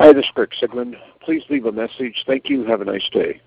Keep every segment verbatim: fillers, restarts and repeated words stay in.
Hi, this is Greg Sigmund. Please leave a message. Thank you. Have a nice day.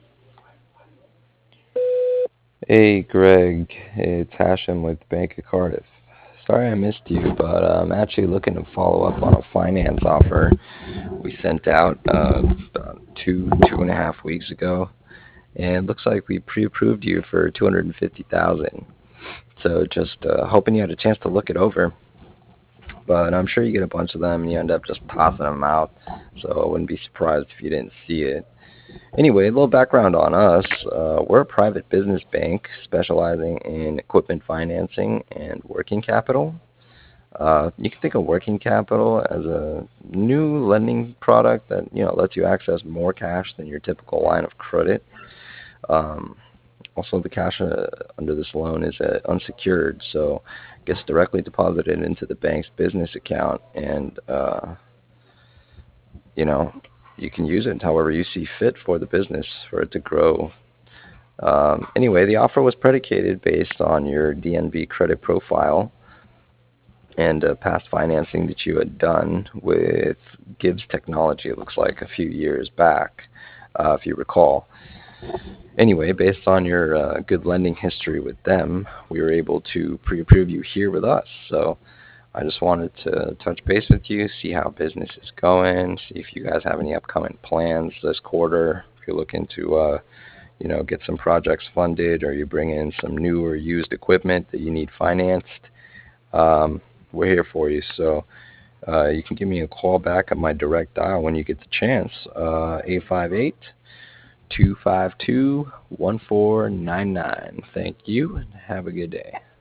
Hey Greg, it's Hashem with Bank of Cardiff. Sorry I missed you, but uh, I'm actually looking to follow up on a finance offer we sent out uh, about two, two and a half weeks ago, and it looks like we pre-approved you for two hundred and fifty thousand dollars. So just uh, hoping you had a chance to look it over, but I'm sure you get a bunch of them and you end up just tossing them out. So I wouldn't be surprised if you didn't see it. Anyway, a little background on us. Uh, we're a private business bank specializing in equipment financing and working capital. Uh, you can think of working capital as a new lending product that you know lets you access more cash than your typical line of credit. Um, Also, the cash uh, under this loan is uh, unsecured, so it gets directly deposited into the bank's business account, and uh, you know you can use it however you see fit for the business for it to grow. Um, anyway, the offer was predicated based on your D N B credit profile and uh, past financing that you had done with Gibbs Technology, it looks like a few years back, uh, if you recall. Anyway, based on your uh, good lending history with them, we were able to pre-approve you here with us. So I just wanted to touch base with you, see how business is going, see if you guys have any upcoming plans this quarter, if you're looking to uh, you know, get some projects funded or you bring in some new or used equipment that you need financed, um, we're here for you. So uh, you can give me a call back at my direct dial when you get the chance, uh, eight five eight, two five two, one four nine nine. Thank you and have a good day.